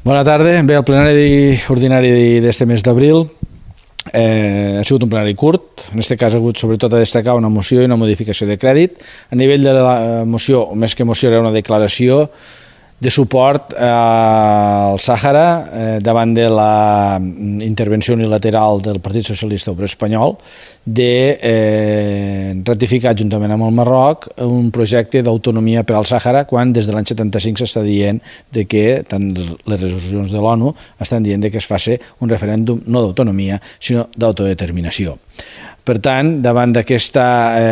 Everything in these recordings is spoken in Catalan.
Bona tarda. Bé, el plenari ordinari d'este mes d'abril ha sigut un plenari curt. En aquest cas ha hagut sobretot a destacar una moció i una modificació de crèdit. A nivell de la moció, o més que moció, era una declaració de suport al Sàhara davant de la intervenció unilateral del Partit Socialista Obrer Espanyol de ratificar juntament amb el Marroc un projecte d'autonomia per al Sàhara, quan des de l'any 75 s'està dient que tant les resolucions de l'ONU estan dient que es faci un referèndum no d'autonomia sinó d'autodeterminació. Per tant, davant d'aquesta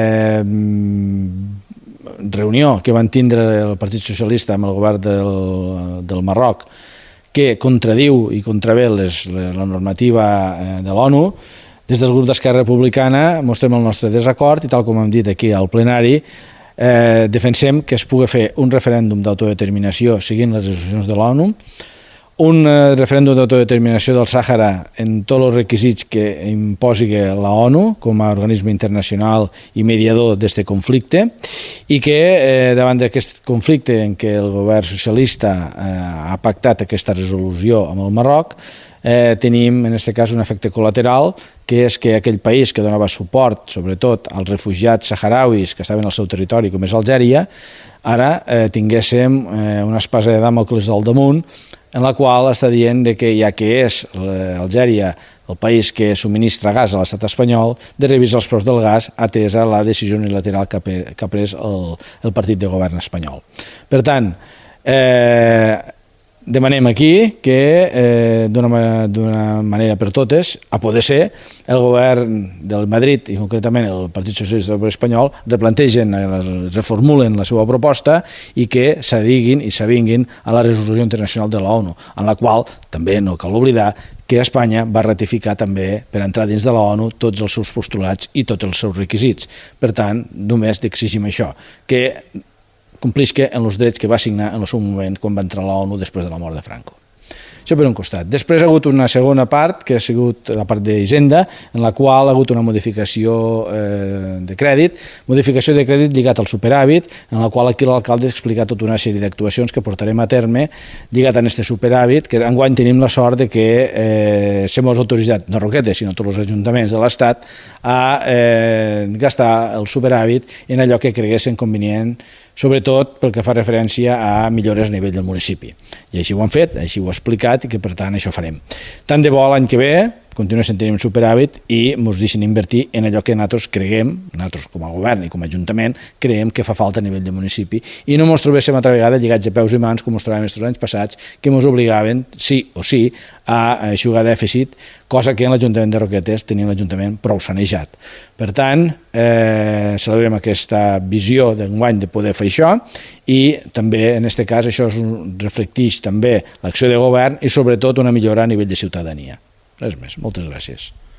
reunió que van tindre el Partit Socialista amb el govern del Marroc, que contradiu i contravé la normativa de l'ONU, des del grup d'Esquerra Republicana mostrem el nostre desacord i, tal com hem dit aquí al plenari, defensem que es pugui fer un referèndum d'autodeterminació seguint les resolucions de l'ONU, un referèndum d'autodeterminació del Sàhara en tots els requisits que imposi la ONU com a organisme internacional i mediador d'aquest conflicte, i que davant d'aquest conflicte en què el govern socialista ha pactat aquesta resolució amb el Marroc, tenim en aquest cas un efecte col·lateral, que és que aquell país que donava suport sobretot als refugiats saharauis que estaven al seu territori, com és Algèria, ara tinguéssim una espasa de Dàmocles al damunt, en la qual està dient que ja que és Algèria el país que subministra gas a l'estat espanyol, de revisar els preus del gas atesa la decisió unilateral que ha pres el partit de govern espanyol. Per tant, demanem aquí que d'una manera per totes, a poder ser, el govern del Madrid i concretament el Partit Socialista Obrer Espanyol replantegen, reformulen la seva proposta i que s'adiguin i s'avinguin a la resolució internacional de l'ONU, en la qual també no cal oblidar que Espanya va ratificar també per entrar dins de l'ONU tots els seus postulats i tots els seus requisits. Per tant, només exigim això, que complisca en els drets que va signar en el seu moment quan va entrar a l'ONU després de la mort de Franco. Això per un costat. Després ha hagut una segona part, que ha sigut la part d'Hisenda, en la qual ha hagut una modificació de crèdit lligat al superàvit, en la qual aquí l'alcalde ha explicat tota una sèrie d'actuacions que portarem a terme lligat a aquest superàvit, que enguany tenim la sort de que s'hem autoritzat, no Roquetes, sinó tots els ajuntaments de l'Estat, a gastar el superàvit en allò que creguessin convenient, sobretot pel que fa referència a millores a nivell del municipi. I així ho han fet, així ho he explicat i que per tant això farem. Tant de bo l'any que ve continuem tenint un superàvit i ens deixin invertir en allò que nosaltres creguem, nosaltres com a govern i com a ajuntament, creiem que fa falta a nivell de municipi i no ens trobéssim altra vegada lligats a peus i mans com ens trobàvem els anys passats, que ens obligaven, sí o sí, a eixugar dèficit, cosa que en l'Ajuntament de Roquetes tenim l'Ajuntament prou sanejat. Per tant, celebrem aquesta visió d'enguany de poder fer això i també, en aquest cas, això reflecteix també l'acció de govern i sobretot una millora a nivell de ciutadania. Res més. Moltes gràcies.